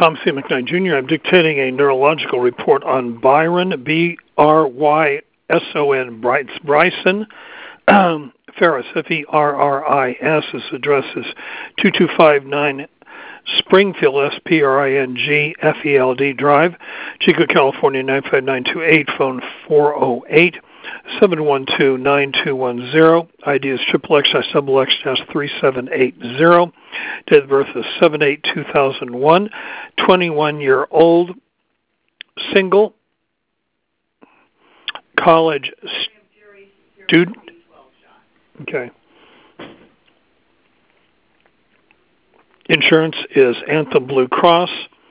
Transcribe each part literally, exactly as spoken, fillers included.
Tom C. McKnight, Junior I'm dictating a neurological report on Byron, B R Y S O N, Bryson um, Ferris, F E R R I S. His address is two two five nine Springfield, S P R I N G F E L D Drive, Chico, California, nine five nine two eight, phone four oh eight, seven one two, nine two one zero. I D is triple X X double X three seven eight zero. Date of birth is seven eight two thousand one. twenty-one-year-old, single, college student. Okay. Insurance is Anthem Blue Cross.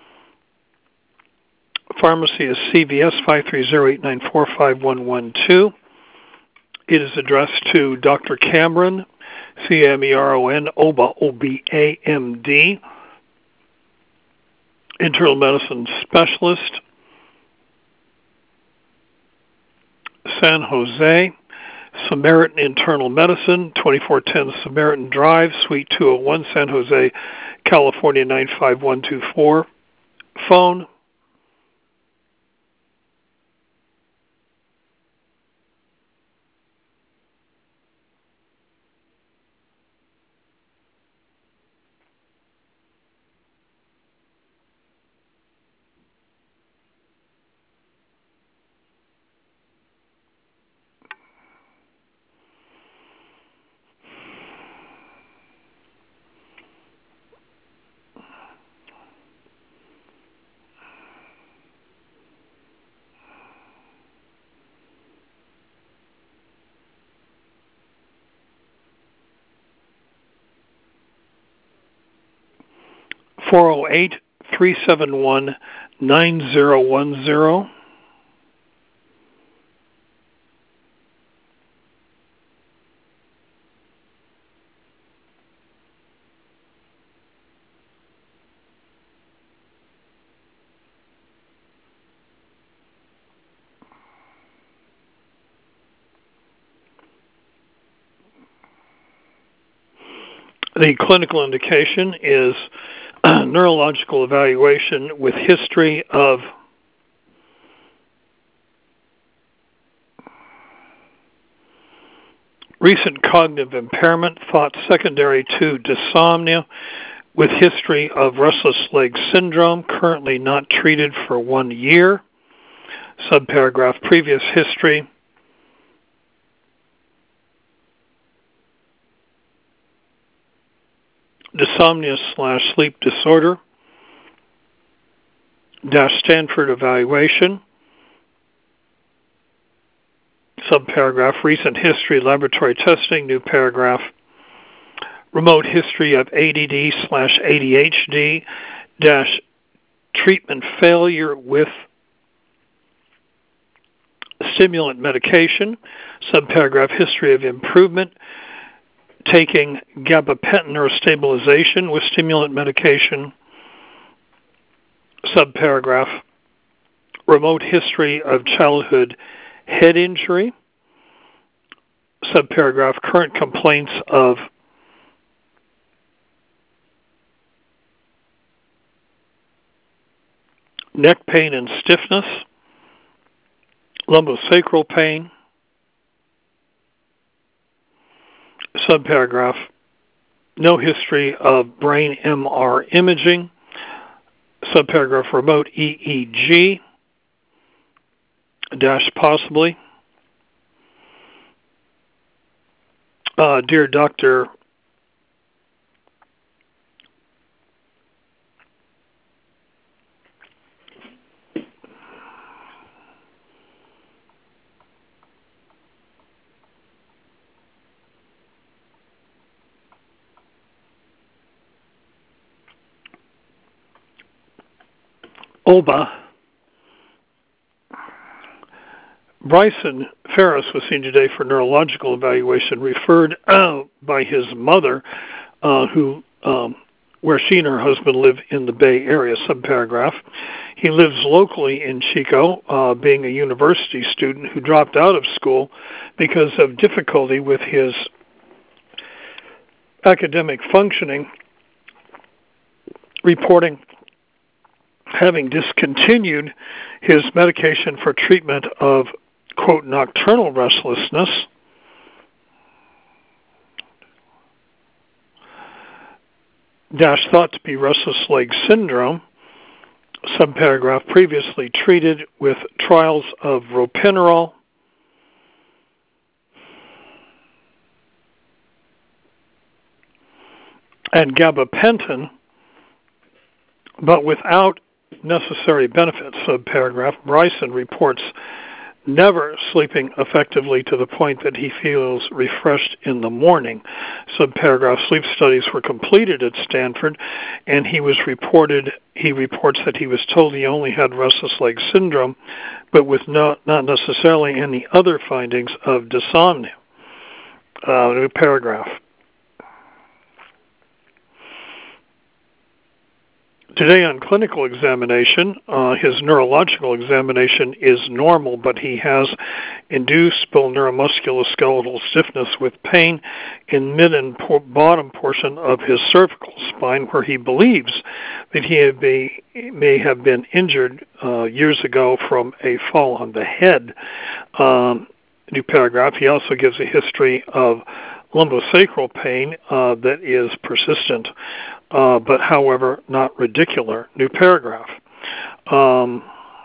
Pharmacy is C V S five three zero, eight nine four, five one one two. It is addressed to Doctor Cameron, C M E R O N, O B A, O B A M D, internal medicine specialist, San Jose, Samaritan Internal Medicine, twenty-four ten Samaritan Drive, Suite two oh one, San Jose, California, nine five one two four. Phone four oh eight, three seven one, nine zero one zero. The clinical indication is neurological evaluation with history of recent cognitive impairment, thought secondary to dysomnia, with history of restless leg syndrome, currently not treated for one year. Subparagraph, previous history. Dysomnia slash sleep disorder. Dash Stanford evaluation. Subparagraph, recent history, laboratory testing. New paragraph, remote history of A D D slash A D H D dash treatment failure with stimulant medication. Subparagraph, history of improvement, taking gabapentin or stabilization with stimulant medication. Subparagraph, remote history of childhood head injury. Subparagraph, current complaints of neck pain and stiffness, lumbosacral pain. Subparagraph, no history of brain M R imaging. Subparagraph, remote E E G, dash possibly. Uh, dear Doctor Oba, Bryson Ferris was seen today for neurological evaluation, referred uh, by his mother, uh, who um, where she and her husband live in the Bay Area. Subparagraph, he lives locally in Chico, uh, being a university student who dropped out of school because of difficulty with his academic functioning, reporting having discontinued his medication for treatment of, quote, nocturnal restlessness, dash thought to be restless leg syndrome, subparagraph previously treated with trials of ropinirole, and gabapentin, but without necessary benefits. Subparagraph, Bryson reports never sleeping effectively to the point that he feels refreshed in the morning. Subparagraph, sleep studies were completed at Stanford, and he was reported. He reports that he was told he only had restless leg syndrome, but with not, not necessarily any other findings of dysomnia. Uh, new paragraph. Today on clinical examination, uh, his neurological examination is normal, but he has inducible neuromusculoskeletal stiffness with pain in mid and po- bottom portion of his cervical spine, where he believes that he be, may have been injured uh, years ago from a fall on the head. Um, new paragraph. He also gives a history of lumbosacral pain uh, that is persistent. Uh, but, however, not radicular. New paragraph. Um,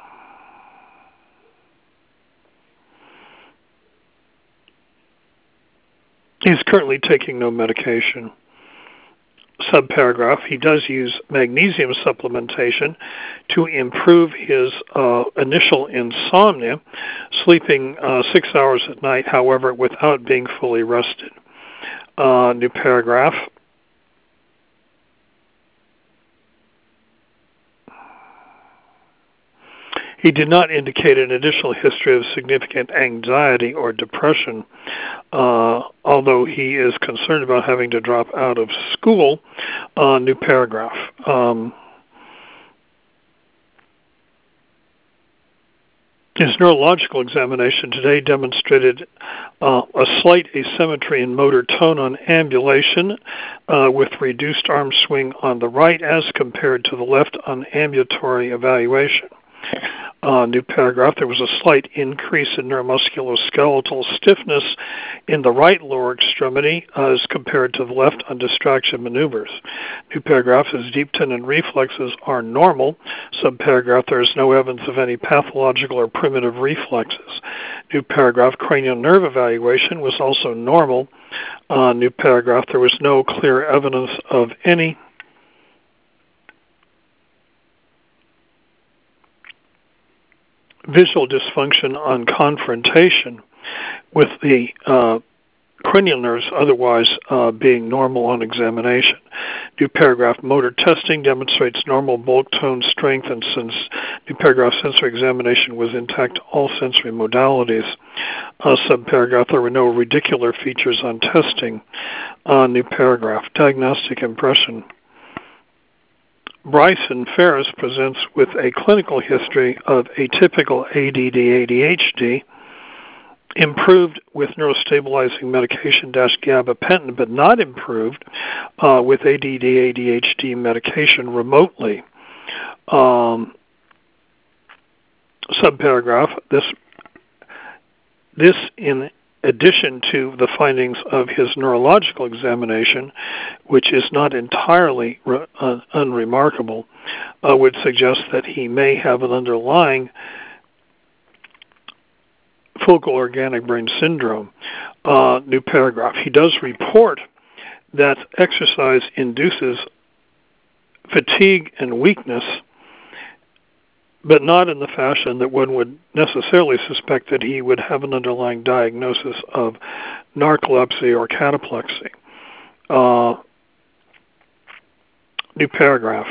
he's currently taking no medication. Subparagraph, he does use magnesium supplementation to improve his uh, initial insomnia, sleeping uh, six hours at night, however, without being fully rested. Uh, new paragraph. He did not indicate an additional history of significant anxiety or depression, uh, although he is concerned about having to drop out of school. Uh, new paragraph. Um, his neurological examination today demonstrated uh, a slight asymmetry in motor tone on ambulation uh, with reduced arm swing on the right as compared to the left on ambulatory evaluation. Uh, new paragraph, there was a slight increase in neuromusculoskeletal stiffness in the right lower extremity as compared to the left on distraction maneuvers. New paragraph, his deep tendon reflexes are normal. Subparagraph, there is no evidence of any pathological or primitive reflexes. New paragraph, cranial nerve evaluation was also normal. Uh, new paragraph, there was no clear evidence of any visual dysfunction on confrontation, with the uh, cranial nerves otherwise uh, being normal on examination. New paragraph, motor testing demonstrates normal bulk, tone, strength, and since new paragraph, sensory examination was intact, all sensory modalities. Uh, subparagraph, there were no radicular features on testing. Uh, new paragraph, diagnostic impression. Bryson Ferris presents with a clinical history of atypical A D D A D H D, improved with neurostabilizing medication dash gabapentin, but not improved uh, with A D D A D H D medication remotely. Um, subparagraph, this, this in addition to the findings of his neurological examination, which is not entirely re- uh, unremarkable, uh, would suggest that he may have an underlying focal organic brain syndrome. Uh, new paragraph. He does report that exercise induces fatigue and weakness, but not in the fashion that one would necessarily suspect that he would have an underlying diagnosis of narcolepsy or cataplexy. Uh, new paragraph.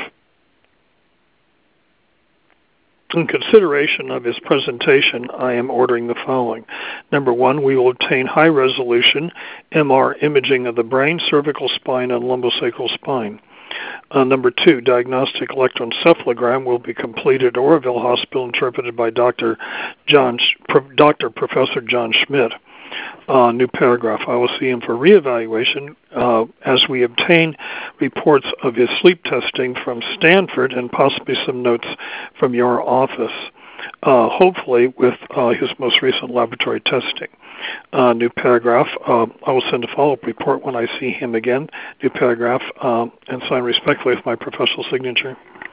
In consideration of his presentation, I am ordering the following. Number one, we will obtain high-resolution M R imaging of the brain, cervical spine, and lumbosacral spine. Uh, number two, diagnostic electroencephalogram will be completed at Oroville Hospital, interpreted by Doctor John, Doctor Professor John Schmidt. Uh, new paragraph. I will see him for reevaluation uh, as we obtain reports of his sleep testing from Stanford and possibly some notes from your office, uh, hopefully with uh, his most recent laboratory testing. Uh, new paragraph. Uh, I will send a follow-up report when I see him again. New paragraph, uh, and sign respectfully with my professional signature.